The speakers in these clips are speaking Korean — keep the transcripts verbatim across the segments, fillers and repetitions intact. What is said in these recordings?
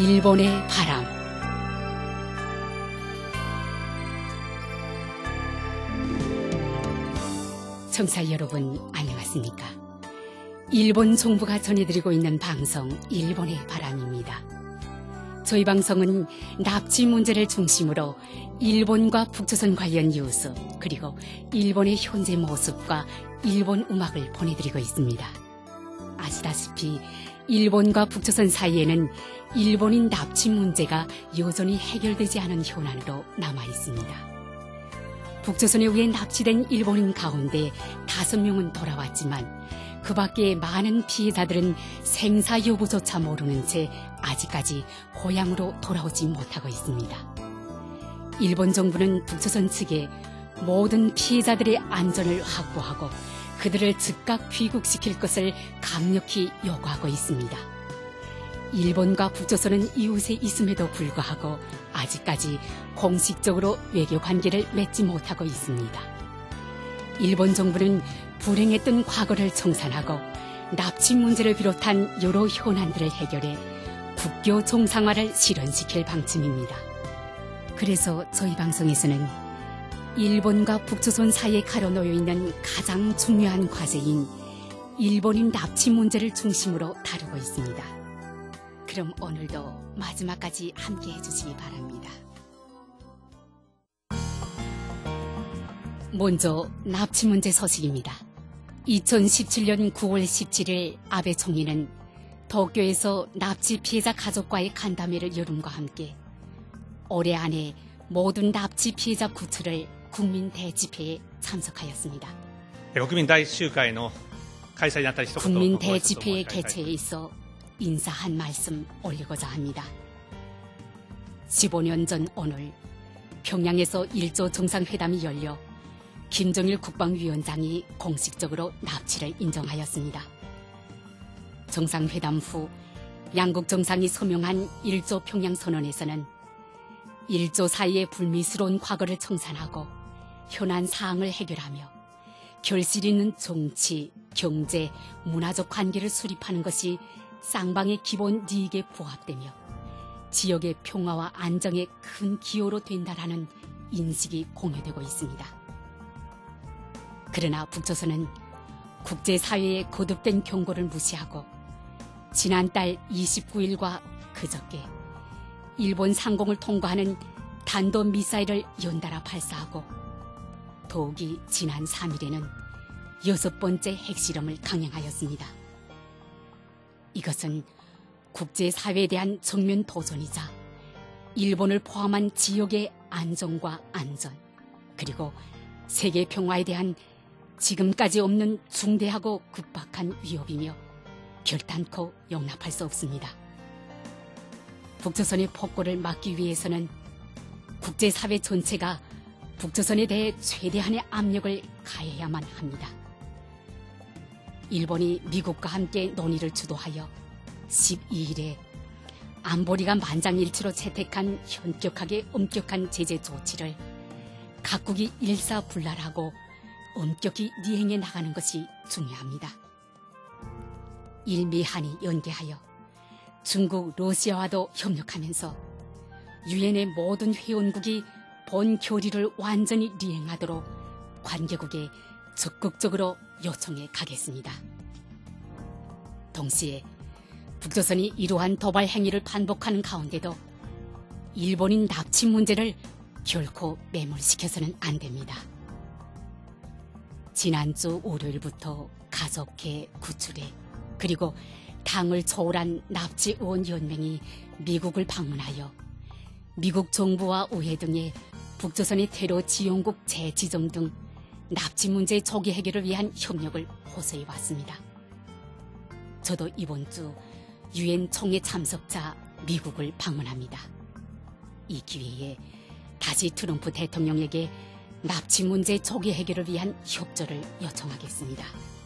일본의 바람. 청취자 여러분 안녕하십니까? 일본 정부가 전해드리고 있는 방송 일본의 바람입니다. 저희 방송은 납치 문제를 중심으로 일본과 북조선 관련 뉴스 그리고 일본의 현재 모습과 일본 음악을 보내드리고 있습니다. 아시다시피 일본과 북조선 사이에는 일본인 납치 문제가 여전히 해결되지 않은 현안으로 남아 있습니다. 북조선에 의해 납치된 일본인 가운데 다섯 명은 돌아왔지만 그 밖에 많은 피해자들은 생사 여부조차 모르는 채 아직까지 고향으로 돌아오지 못하고 있습니다. 일본 정부는 북조선 측에 모든 피해자들의 안전을 확보하고 그들을 즉각 귀국시킬 것을 강력히 요구하고 있습니다. 일본과 북조선은 이웃에 있음에도 불구하고 아직까지 공식적으로 외교 관계를 맺지 못하고 있습니다. 일본 정부는 불행했던 과거를 청산하고 납치 문제를 비롯한 여러 현안들을 해결해 국교 정상화를 실현시킬 방침입니다. 그래서 저희 방송에서는 일본과 북조선 사이에 가려놓여 있는 가장 중요한 과제인 일본인 납치 문제를 중심으로 다루고 있습니다. 그럼 오늘도 마지막까지 함께 해주시기 바랍니다. 먼저 납치 문제 소식입니다. 이천십칠 년 구월 십칠일 아베 총리는 도쿄에서 납치 피해자 가족과의 간담회를 열음과 함께 올해 안에 모든 납치 피해자 구출을 국민 대집회에 참석하였습니다. 국민 대집회의 국민 대집회의 개최에 있어 인사 한 말씀 올리고자 합니다. 십오 년 전 오늘 평양에서 일조 정상회담이 열려 김정일 국방위원장이 공식적으로 납치를 인정하였습니다. 정상회담 후 양국 정상이 서명한 일조 평양선언에서는 일조 사이의 불미스러운 과거를 청산하고 현안 사항을 해결하며 결실 있는 정치, 경제, 문화적 관계를 수립하는 것이 쌍방의 기본 이익에 부합되며 지역의 평화와 안정에 큰 기여로 된다라는 인식이 공유되고 있습니다. 그러나 북조선은 국제사회의 거듭된 경고를 무시하고 지난달 이십구일과 그저께 일본 상공을 통과하는 단도미사일을 연달아 발사하고 더욱이 지난 삼일에는 여섯 번째 핵실험을 강행하였습니다. 이것은 국제사회에 대한 정면 도전이자 일본을 포함한 지역의 안정과 안전 그리고 세계 평화에 대한 지금까지 없는 중대하고 급박한 위협이며 결단코 용납할 수 없습니다. 북조선의 폭거를 막기 위해서는 국제사회 전체가 북조선에 대해 최대한의 압력을 가해야만 합니다. 일본이 미국과 함께 논의를 주도하여 십이일에 안보리가 만장일치로 채택한 현격하게 엄격한 제재 조치를 각국이 일사불란하고 엄격히 이행해 나가는 것이 중요합니다. 일미한이 연계하여 중국, 러시아와도 협력하면서 유엔의 모든 회원국이 본 결의를 완전히 이행하도록 관계국에 적극적으로 요청해 가겠습니다. 동시에 북조선이 이러한 도발 행위를 반복하는 가운데도 일본인 납치 문제를 결코 매몰시켜서는 안 됩니다. 지난주 월요일부터 가족회, 구출회 그리고 당을 초월한 납치 의원 연맹이 미국을 방문하여 미국 정부와 의회 등의 북조선의 테러 지원국 재지정 등 납치 문제 조기 해결을 위한 협력을 호소해 왔습니다. 저도 이번 주 유엔 총회 참석자 미국을 방문합니다. 이 기회에 다시 트럼프 대통령에게 납치 문제 조기 해결을 위한 협조를 요청하겠습니다.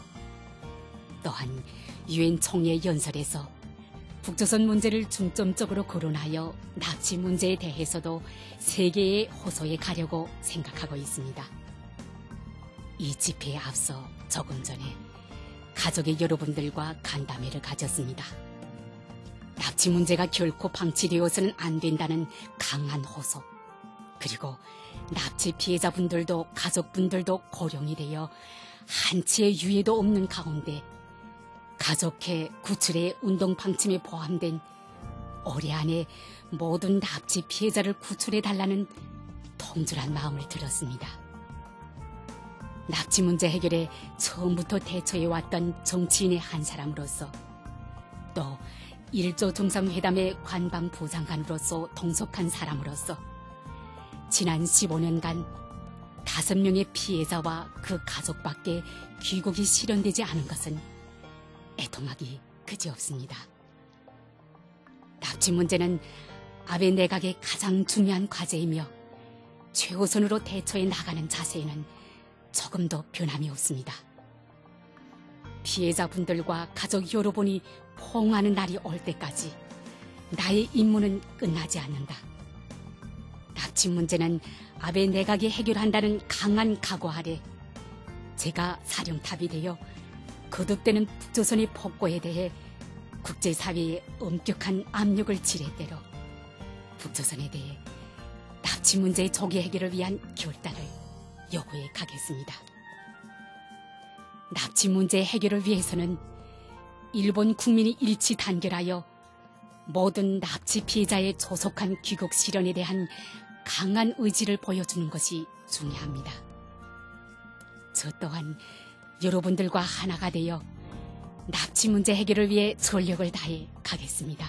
또한 유엔 총회 연설에서 북조선 문제를 중점적으로 거론하여 납치 문제에 대해서도 세계에 호소해 가려고 생각하고 있습니다. 이 집회에 앞서 조금 전에 가족의 여러분들과 간담회를 가졌습니다. 납치 납치 문제가 결코 방치되어서는 안 된다는 강한 호소, 그리고 납치 피해자분들도 가족분들도 고령이 되어 한치의 유예도 없는 가운데 가족회 구출의 운동 방침에 포함된 올해 안에 모든 납치 피해자를 구출해달라는 통절한 마음을 들었습니다. 납치 문제 해결에 처음부터 대처해왔던 정치인의 한 사람으로서, 또 일조 정상회담의 관방 부장관으로서 동석한 사람으로서 지난 십오 년간 다섯 명의 피해자와 그 가족밖에 귀국이 실현되지 않은 것은 애통하기 그지없습니다. 납치 문제는 아베 내각의 가장 중요한 과제이며 최우선으로 대처해 나가는 자세에는 조금도 변함이 없습니다. 피해자분들과 가족 여러분이 포옹하는 날이 올 때까지 나의 임무는 끝나지 않는다. 납치 문제는 아베 내각이 해결한다는 강한 각오 아래 제가 사령탑이 되어 거듭되는 북조선의 폭거에 대해 국제사회에 엄격한 압력을 지렛대로 북조선에 대해 납치 문제의 조기 해결을 위한 결단을 요구해 가겠습니다. 납치 문제 해결을 위해서는 일본 국민이 일치 단결하여 모든 납치 피해자의 조속한 귀국 실현에 대한 강한 의지를 보여주는 것이 중요합니다. 저 또한 여러분들과 하나가 되어 납치 문제 해결을 위해 전력을 다해 가겠습니다.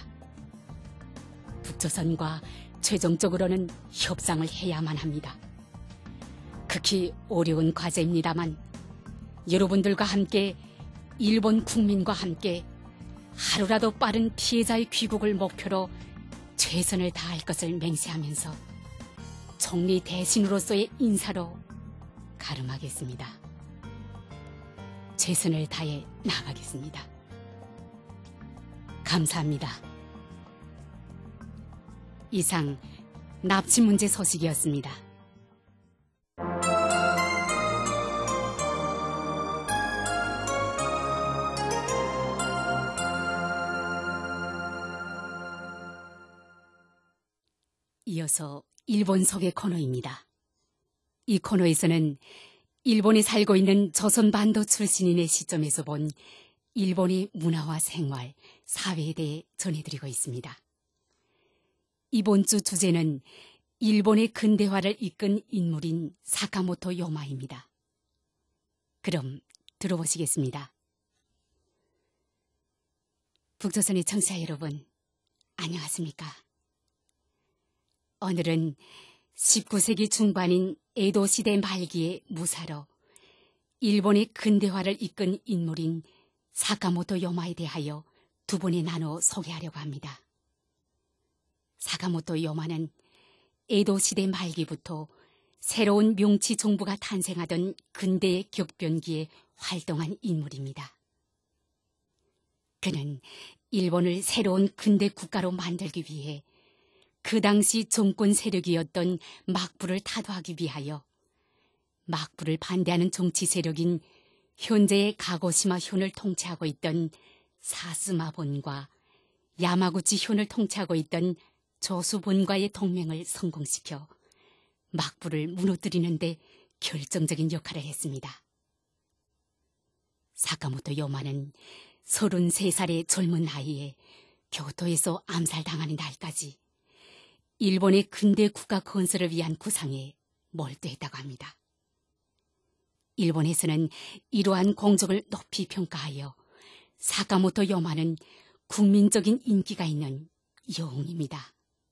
북조선과 최종적으로는 협상을 해야만 합니다. 극히 어려운 과제입니다만 여러분들과 함께 일본 국민과 함께 하루라도 빠른 피해자의 귀국을 목표로 최선을 다할 것을 맹세하면서 총리 대신으로서의 인사로 가름하겠습니다. 최선을 다해 나가겠습니다. 감사합니다. 이상 납치 문제 소식이었습니다. 이어서 일본 소개 코너입니다. 이 코너에서는 일본에 살고 있는 조선반도 출신인의 시점에서 본 일본의 문화와 생활, 사회에 대해 전해드리고 있습니다. 이번 주 주제는 일본의 근대화를 이끈 인물인 사카모토 요마입니다. 그럼 들어보시겠습니다. 북조선의 청취자 여러분, 안녕하십니까? 오늘은 십구 세기 중반인 에도 시대 말기의 무사로 일본의 근대화를 이끈 인물인 사카모토 요마에 대하여 두 번에 나눠 소개하려고 합니다. 사카모토 요마는 에도 시대 말기부터 새로운 명치 정부가 탄생하던 근대의 격변기에 활동한 인물입니다. 그는 일본을 새로운 근대 국가로 만들기 위해 그 당시 정권 세력이었던 막부를 타도하기 위하여 막부를 반대하는 정치 세력인 현재의 가고시마 현을 통치하고 있던 사스마본과 야마구치 현을 통치하고 있던 조수본과의 동맹을 성공시켜 막부를 무너뜨리는 데 결정적인 역할을 했습니다. 사카모토 요마는 서른세 살의 젊은 나이에 교토에서 암살당하는 날까지 일본의 근대 국가 건설을 위한 구상에 몰두했다고 합니다. 일본에서는 이러한 공적을 높이 평가하여 사카모토 요마는 국민적인 인기가 있는 영웅입니다.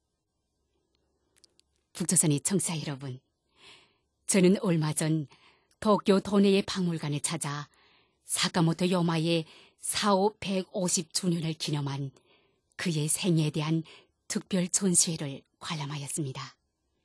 북조선의 청취자 여러분, 저는 얼마 전 도쿄 도내의 박물관에 찾아 사카모토 요마의 사오 백오십 주년을 기념한 그의 생애에 대한 특별 전시회를 관람하였습니다.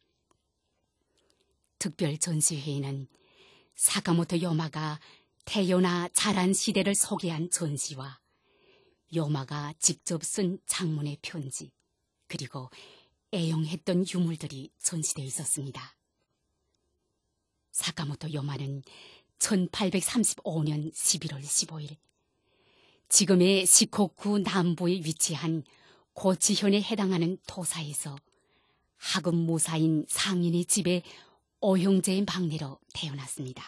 특별 전시회에는 사카모토 요마가 태어나 자란 시대를 소개한 전시와 요마가 직접 쓴 장문의 편지, 그리고 애용했던 유물들이 전시되어 있었습니다. 사카모토 요마는 천팔백삼십오 년 십일월 십오일 지금의 시코쿠 남부에 위치한 고치현에 해당하는 토사에서 하급 무사인 상인의 집에 오형제의 막내로 태어났습니다.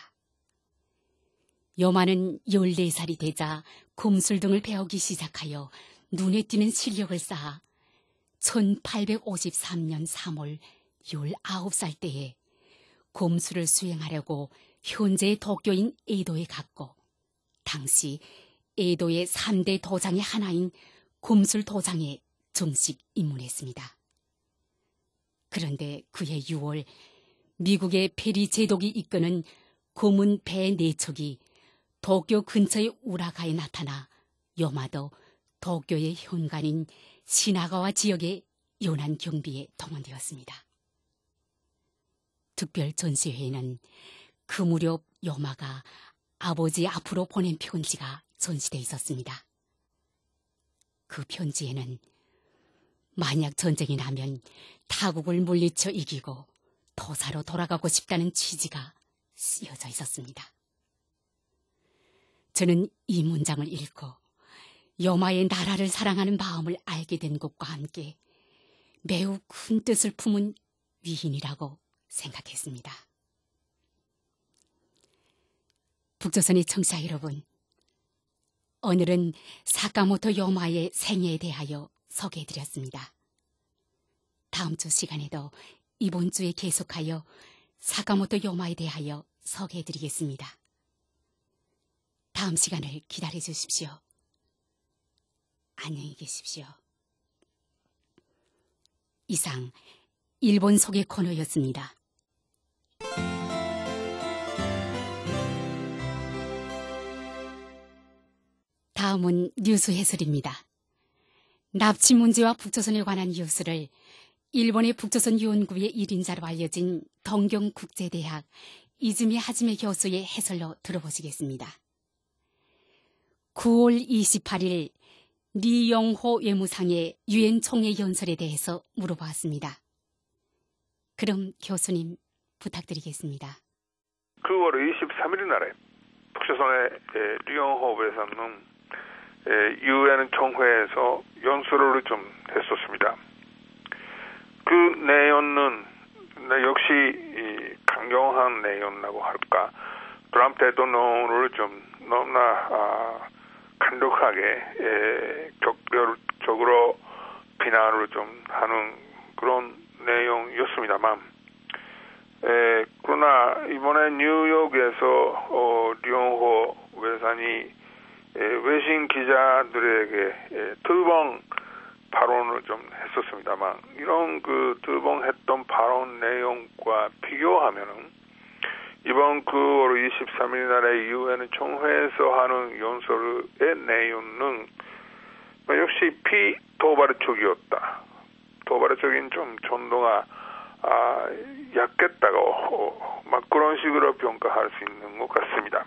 요마는 열네 살이 되자 금술 등을 배우기 시작하여 눈에 띄는 실력을 쌓아 천팔백오십삼 년 삼월 열아홉 살 때에 금술을 수행하려고 현재의 도교인 에도에 갔고 당시 에도의 삼 대 도장의 하나인 금술 도장에 정식 입문했습니다. 그런데 그해 유월 미국의 페리 제독이 이끄는 검은 배 네 척이 도쿄 근처의 우라가에 나타나 요마도 도쿄의 현관인 시나가와 지역의 연안 경비에 동원되었습니다. 특별 전시회에는 그 무렵 요마가 아버지 앞으로 보낸 편지가 전시돼 있었습니다. 그 편지에는 만약 전쟁이 나면 타국을 물리쳐 이기고 도사로 돌아가고 싶다는 취지가 쓰여져 있었습니다. 저는 이 문장을 읽고 요마의 나라를 사랑하는 마음을 알게 된 것과 함께 매우 큰 뜻을 품은 위인이라고 생각했습니다. 북조선의 청취자 여러분, 오늘은 사카모토 요마의 생애에 대하여 소개해드렸습니다. 다음 주 시간에도 이번 주에 계속하여 사카모토 요마에 대하여 소개해드리겠습니다. 다음 시간을 기다려 주십시오. 안녕히 계십시오. 이상 일본 소개 코너였습니다. 다음은 뉴스 해설입니다. 납치 문제와 북조선에 관한 뉴스를 일본의 북조선 연구의 일 인자로 알려진 동경국제대학 이즈미 하지메 교수의 해설로 들어보시겠습니다. 구월 이십팔일 리용호 외무상의 유엔 총회 연설에 대해서 물어보았습니다. 그럼 교수님 부탁드리겠습니다. 구월 이십삼일 날에 북조선의 리용호 외상은 유엔 총회에서 연설을 좀 했었습니다. 그 내용은 역시 강경한 내용이라고 할까, 트럼프 대통령을 좀 너무나 아, 간독하게 에, 격렬적으로 비난을 좀 하는 그런 내용이었습니다만, 에, 그러나 이번에 뉴욕에서 어, 리용호 외상이 에, 외신 기자들에게 두 번 발언을 좀 했었습니다만, 이런 그 두 번 했던 발언 내용과 비교하면은 이번 구월 이십삼일 날에 유엔 총회에서 하는 연설의 내용은 역시 비도발적이었다. 도발적인 좀 전도가 아, 약했다고 막 그런 식으로 평가할 수 있는 것 같습니다.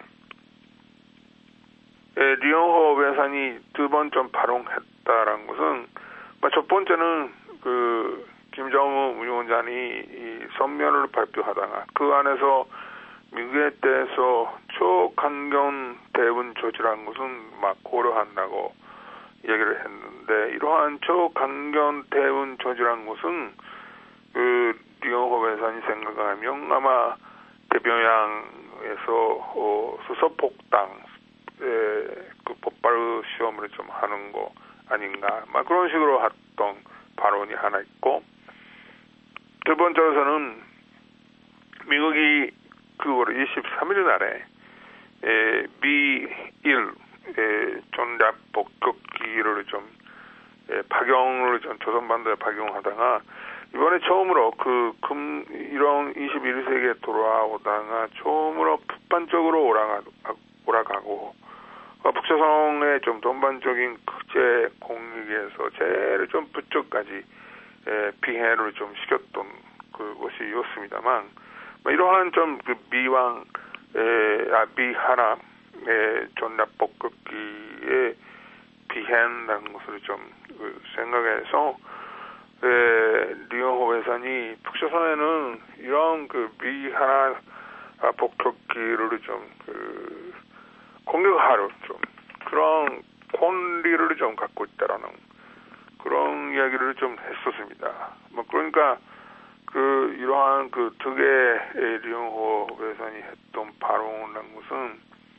예, 리용호 외상이 두 번 좀 발언했다라는 것은 첫 번째는 그 김정은 위원장이 이 선면을 발표하다가 그 안에서 미국에 대해서 초강경 대응 조치라는 것은 막 고려한다고 얘기를 했는데, 이러한 초강경 대응 조치라는 것은 그 리용호 외상이 생각하면 아마 대평양에서 어, 수소폭탄 그 폭발 시험을 좀 하는 거 아닌가, 막 그런 식으로 했던 발언이 하나 있고, 두 번째로서는 미국이 구월 이십삼일 날에 에, 미일 전략 폭격기를 좀 에, 파경을 좀 조선반도에 파경하다가 이번에 처음으로 그 금 이런 이십일 세기에 돌아오다가 처음으로 북반쪽으로 오라가, 오라가고 북조선의 좀 전반적인 국제 공익에서 제일 좀 북쪽까지 에, 비행을 좀 시켰던 그것이었습니다만, 이러한 좀 그 미왕, 에, 아, 미하나 전략 폭격기의 비행이라는 것을 좀 그 생각해서 에, 리용호 외상이 북조선에는 이런 그 미하나 아, 폭격기를 좀 그 공격할 좀 그런 권리를 좀 갖고 있다라는 그런 이야기를 좀 했었습니다. 뭐 그러니까 그 이러한 그 덕에 류영호 회장이 했던 발언이라는 것은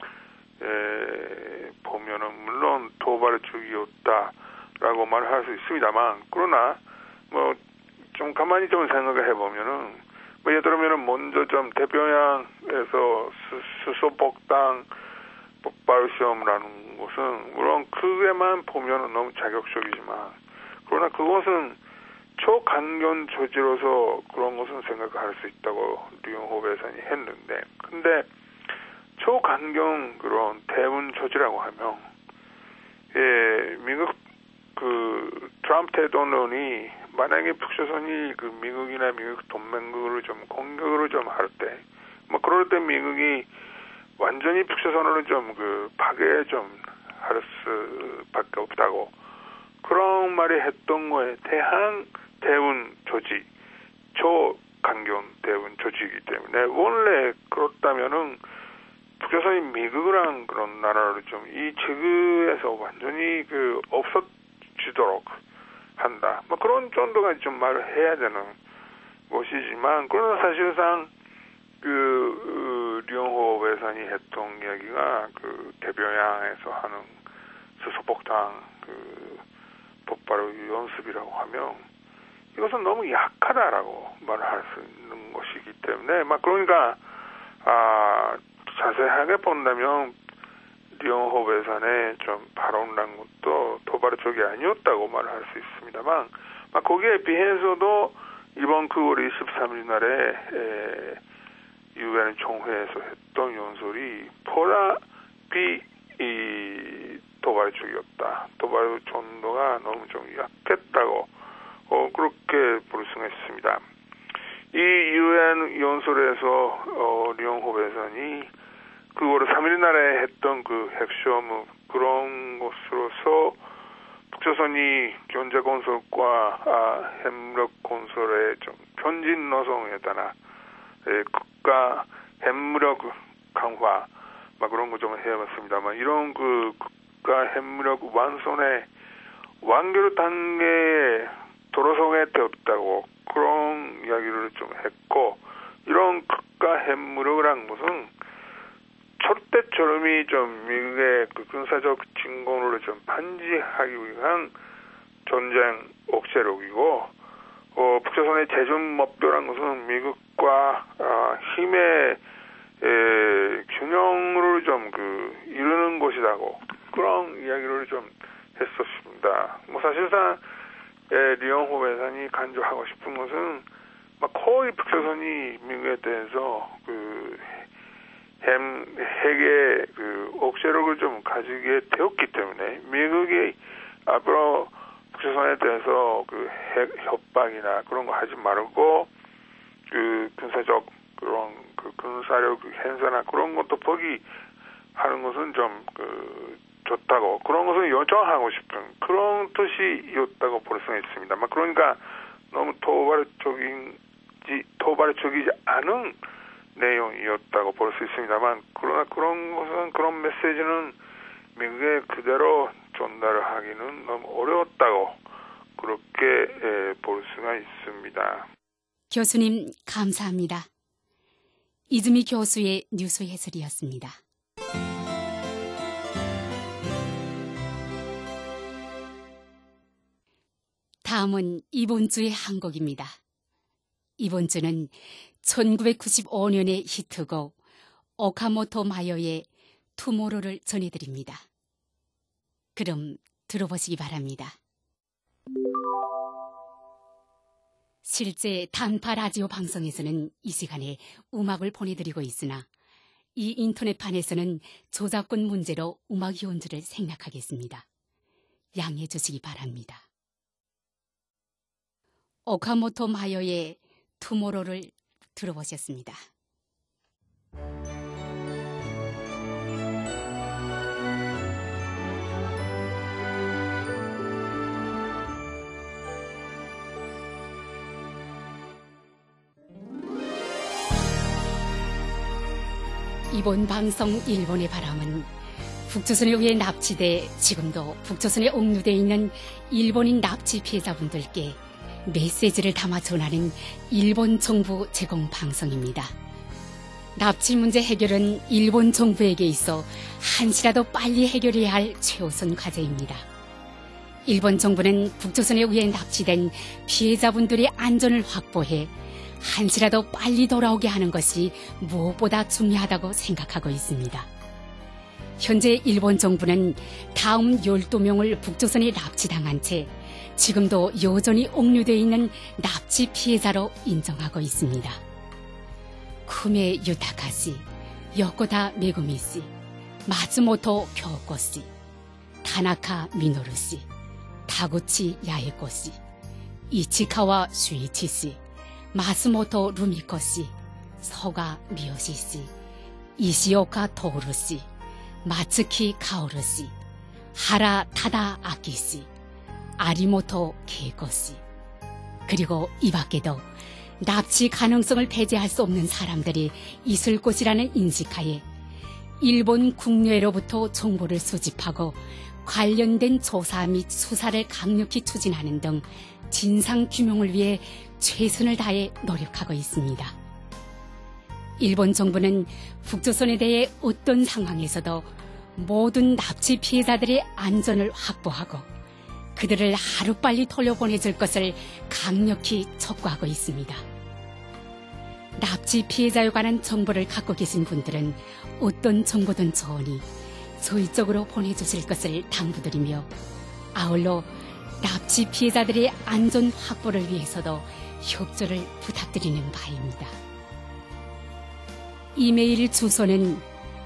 에, 보면은 물론 도발적이었다라고 말할 수 있습니다만, 그러나 뭐 좀 가만히 좀 생각을 해보면은 뭐 예를 들면은 먼저 좀 대평양에서 수소폭탄 폭발 시험이라는 것은 물론 그게만 보면은 너무 자격적이지만, 그러나 그것은 초강경 조치로서 그런 것은 생각할 수 있다고 류영호 회장이 했는데, 근데 초강경 그런 대응 조치라고 하면, 예, 미국 그 트럼프 대통령이 만약에 북조선이 그 미국이나 미국 동맹국을 좀 공격을 좀 할 때, 뭐 그럴 때 미국이 완전히 북조선을 좀 그 파괴 좀 할 수밖에 없다고, 그런 말이 했던 거에 대한 대응 조치, 초강경 대응 조치이기 때문에 원래 그렇다면은 북조선이 미국이랑 그런 나라를 좀 이 지구에서 완전히 그 없어지도록 한다. 뭐 그런 정도가 좀 말을 해야 되는 것이지만, 그러나 사실상 그 류영호 회장이 했던 이야기가 그 대평양에서 하는 수소폭탄 그 폭발 연습이라고 하면 이것은 너무 약하다라고 말할 수 있는 것이기 때문에, 막 그러니까 아 자세하게 본다면 류영호 회장의 좀 발언한 것도 도발 쪽이 아니었다고 말할 수 있습니다만, 막 거기에 비해서도 이번 구월 이십삼일 날에 유엔 총회에서 했던 연설이 보다 비 이 도발 쪽이었다. 도발 정도가 너무 좀 약했다고 어, 그렇게 볼 수가 있습니다. 이 유엔 연설에서 어, 류영호 회장이 구월 삼일 날에 했던 그 핵시험 그런 것으로서 북조선이 경제건설과 아, 핵무력 건설의 좀 전진 노선에 따라 예, 국가 핵무력 강화 막 그런 거 좀 해봤습니다만, 이런 그 국가 핵무력 완성의 완결 단계에 돌아서게 되었다고 그런 이야기를 좀 했고, 이런 국가 핵무력이란 것은 첫때처럼이 좀 미국의 그 군사적 진공을 좀 반지하기 위한 전쟁 억제력이고, 어, 북조선의 재정 목표란 것은 미국과 아, 힘의 에, 균형을 좀 그 이루는 것이라고 그런 이야기를 좀 했었습니다. 뭐 사실상 에, 류영호 회장이 강조하고 싶은 것은 막 거의 북조선이 미국에 대해서 그 핵, 핵의 그 억제력을 좀 가지게 되었기 때문에 미국이 앞으로 북조선에 대해서 그 핵 협박이나 그런 거 하지 말고 그 군사적 그런 그 군사력 행사나 그런 것도 포기하는 것은 좀 그 좋다고, 그런 것을 요청하고 싶은 그런 뜻이었다고 볼 수가 있습니다. 막 그러니까 너무 도발적인지 도발적이지 않은 내용이었다고 볼 수 있습니다만, 그러나 그런 것은 그런 메시지는 미국에 그대로 전달을 하기는 너무 어려웠다고 그렇게 볼 수가 있습니다. 교수님 감사합니다. 이즈미 교수의 뉴스 해설이었습니다. 다음은 이번 주의 한 곡입니다. 이번 주는 천구백구십오 년의 히트곡 오카모토 마요의 투모로우를 전해드립니다. 그럼 들어보시기 바랍니다. 실제 단파 라디오 방송에서는 이 시간에 음악을 보내드리고 있으나 이 인터넷판에서는 저작권 문제로 음악 연주를 생략하겠습니다. 양해해 주시기 바랍니다. 오카모토 마요의 투모로우를 들어보셨습니다. 이번 방송 일본의 바람은 북조선에 의해 납치돼 지금도 북조선에 옥류돼 있는 일본인 납치 피해자분들께 메시지를 담아 전하는 일본 정부 제공 방송입니다. 납치 문제 해결은 일본 정부에게 있어 한시라도 빨리 해결해야 할 최우선 과제입니다. 일본 정부는 북조선에 의해 납치된 피해자분들의 안전을 확보해 한시라도 빨리 돌아오게 하는 것이 무엇보다 중요하다고 생각하고 있습니다. 현재 일본 정부는 다음 열두 명을 북조선에 납치당한 채 지금도 여전히 옥류되어 있는 납치 피해자로 인정하고 있습니다. 쿠메 유타카 씨, 요코다 메구미 씨, 마츠모토 교코 씨, 타나카 미노루 씨, 타구치 야에코 씨, 이치카와 슈이치 씨, 마스모토 루미코 씨, 서가 미요시 씨, 이시오카 토우루 씨, 마츠키 카오루 씨, 하라 타다 아키 씨, 아리모토 케이코 씨, 그리고 이 밖에도 납치 가능성을 배제할 수 없는 사람들이 있을 것이라는 인식하에 일본 국내로부터 정보를 수집하고 관련된 조사 및 수사를 강력히 추진하는 등 진상규명을 위해 최선을 다해 노력하고 있습니다. 일본 정부는 북조선에 대해 어떤 상황에서도 모든 납치 피해자들의 안전을 확보하고 그들을 하루빨리 돌려보내줄 것을 강력히 촉구하고 있습니다. 납치 피해자에 관한 정보를 갖고 계신 분들은 어떤 정보든 좋으니 저희 쪽으로 보내주실 것을 당부드리며 아울러 납치 피해자들의 안전 확보를 위해서도 협조를 부탁드리는 바입니다. 이메일 주소는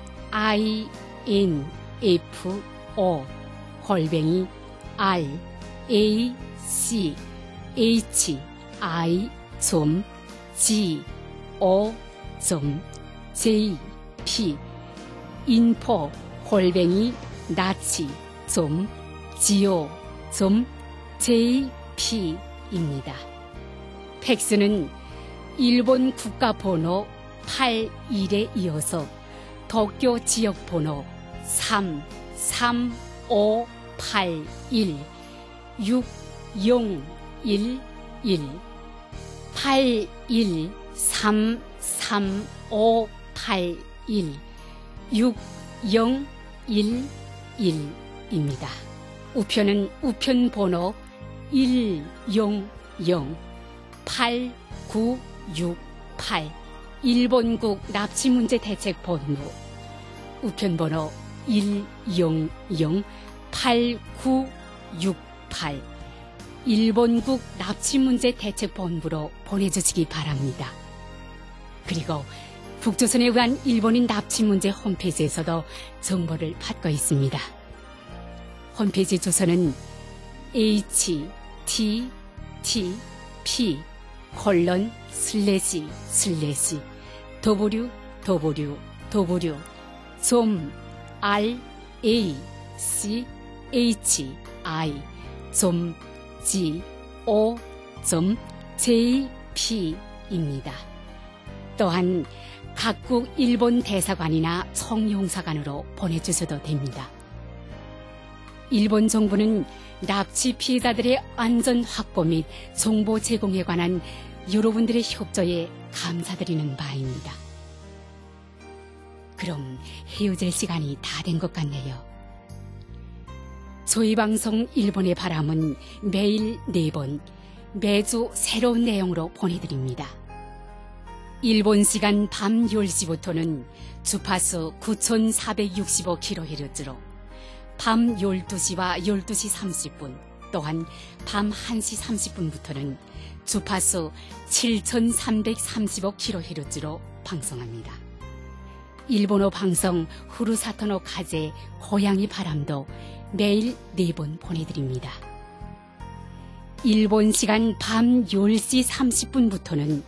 info 골뱅이 r a c h i g o j p info 골뱅이 나치 go j p 입니다. 팩스는 일본 국가번호 팔십일에 이어서 도쿄 지역번호 삼 삼 오 팔 일 육 영 일 일 팔 일 삼 삼 오 팔 일 육 영 일 일입니다. 우편은 우편 번호 일 영 영 팔 구 육 팔 일본국 납치문제 대책본부 우편 번호 일 영 영 팔 구 육 팔 일본국 납치문제 대책본부로 보내주시기 바랍니다. 그리고 북조선에 의한 일본인 납치문제 홈페이지에서도 정보를 받고 있습니다. 홈페이지 주소는 http 콜론 슬래시 슬래시 www 좀 r a c h i 좀 g o 점 j p 입니다. 또한 각국 일본 대사관이나 총영사관으로 보내주셔도 됩니다. 일본 정부는 납치 피해자들의 안전 확보 및 정보 제공에 관한 여러분들의 협조에 감사드리는 바입니다. 그럼 헤어질 시간이 다 된 것 같네요. 저희 방송 일본의 바람은 매일 네 번, 매주 새로운 내용으로 보내드립니다. 일본 시간 밤 열 시부터는 주파수 구천사백육십오 킬로헤르츠로 밤 열두 시와 열두 시 삼십 분, 또한 밤 한 시 삼십 분부터는 주파수 칠천삼백삼십오 킬로헤르츠로 방송합니다. 일본어 방송 후루사토노 카제 고양이 바람도 매일 네 번 보내드립니다. 일본 시간 밤 열 시 삼십 분부터는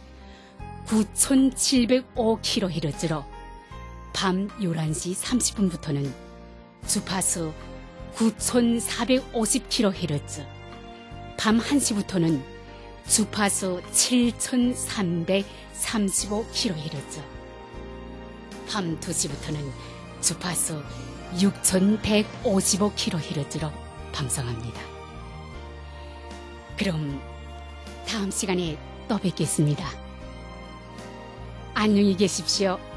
구천칠백오 킬로헤르츠로 밤 열한 시 삼십 분부터는 주파수 구천사백오십 킬로헤르츠, 밤 한 시부터는 주파수 칠천삼백삼십오 킬로헤르츠, 밤 두 시부터는 주파수 육천백오십오 킬로헤르츠로 방송합니다. 그럼 다음 시간에 또 뵙겠습니다. 안녕히 계십시오.